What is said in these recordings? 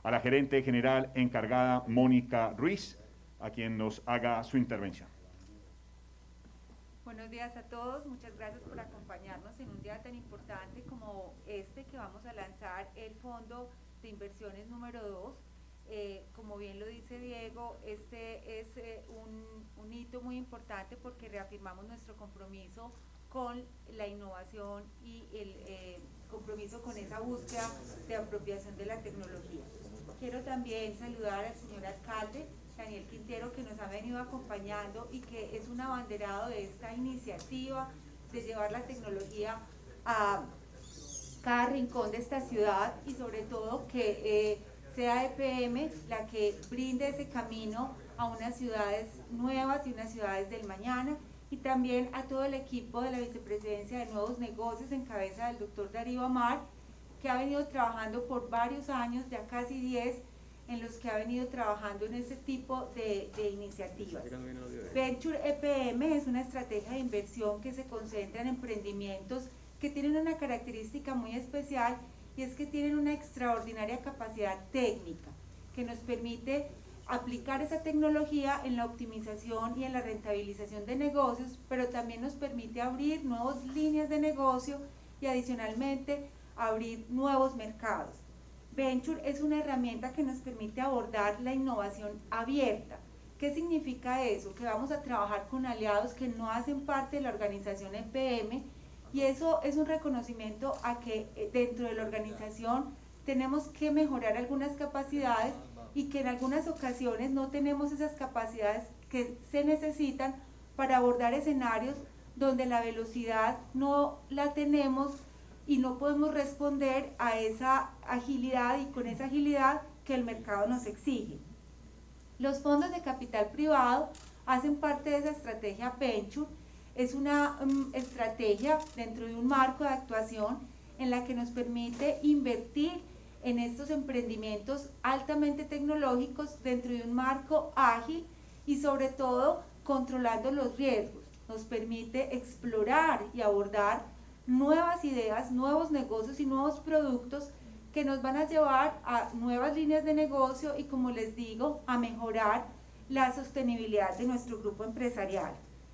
a la gerente general encargada Mónica Ruiz, a quien nos haga su intervención. Buenos días a todos, muchas gracias por acompañarnos en un día tan importante como este que vamos a lanzar el Fondo de Inversiones número 2. Como bien lo dice Diego, este es un hito muy importante porque reafirmamos nuestro compromiso con la innovación y el compromiso con esa búsqueda de apropiación de la tecnología. Quiero también saludar al señor alcalde Daniel Quintero, que nos ha venido acompañando y que es un abanderado de esta iniciativa de llevar la tecnología a cada rincón de esta ciudad y sobre todo que sea EPM la que brinde ese camino a unas ciudades nuevas y unas ciudades del mañana, y también a todo el equipo de la Vicepresidencia de Nuevos Negocios en cabeza del doctor Darío Amar, que ha venido trabajando por varios años, ya casi 10, en los que ha venido trabajando en ese tipo de iniciativas. Venture EPM es una estrategia de inversión que se concentra en emprendimientos que tienen una característica muy especial, y es que tienen una extraordinaria capacidad técnica que nos permite aplicar esa tecnología en la optimización y en la rentabilización de negocios, pero también nos permite abrir nuevas líneas de negocio y adicionalmente abrir nuevos mercados. Venture es una herramienta que nos permite abordar la innovación abierta. ¿Qué significa eso? Que vamos a trabajar con aliados que no hacen parte de la organización EPM, y eso es un reconocimiento a que dentro de la organización tenemos que mejorar algunas capacidades y que en algunas ocasiones no tenemos esas capacidades que se necesitan para abordar escenarios donde la velocidad no la tenemos y no podemos responder a esa agilidad y con esa agilidad que el mercado nos exige. Los fondos de capital privado hacen parte de esa estrategia Venture. Es una estrategia dentro de un marco de actuación en la que nos permite invertir en estos emprendimientos altamente tecnológicos dentro de un marco ágil y sobre todo controlando los riesgos. Nos permite explorar y abordar nuevas ideas, nuevos negocios y nuevos productos que nos van a llevar a nuevas líneas de negocio y, como les digo, a mejorar la sostenibilidad de nuestro grupo empresarial.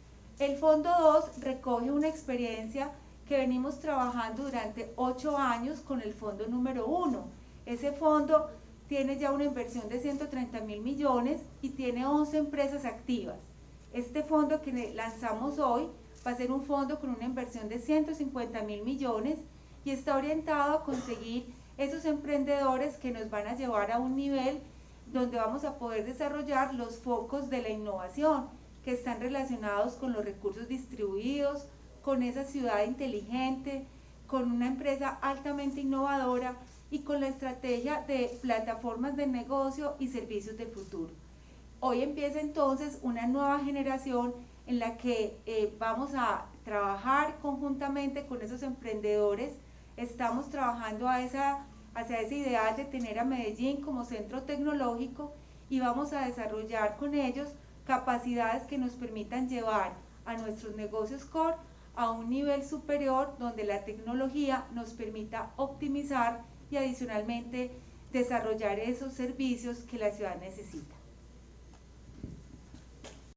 El Fondo 2 recoge una experiencia que venimos trabajando durante 8 años con el Fondo número 1. Ese fondo tiene ya una inversión de 130.000 millones y tiene 11 empresas activas. Este fondo que lanzamos hoy va a ser un fondo con una inversión de 150.000 millones y está orientado a conseguir esos emprendedores que nos van a llevar a un nivel donde vamos a poder desarrollar los focos de la innovación, que están relacionados con los recursos distribuidos, con esa ciudad inteligente, con una empresa altamente innovadora y con la estrategia de plataformas de negocio y servicios del futuro. Hoy empieza entonces una nueva generación en la que vamos a trabajar conjuntamente con esos emprendedores. Estamos trabajando hacia ese ideal de tener a Medellín como centro tecnológico, y vamos a desarrollar con ellos capacidades que nos permitan llevar a nuestros negocios core a un nivel superior, donde la tecnología nos permita optimizar y adicionalmente desarrollar esos servicios que la ciudad necesita.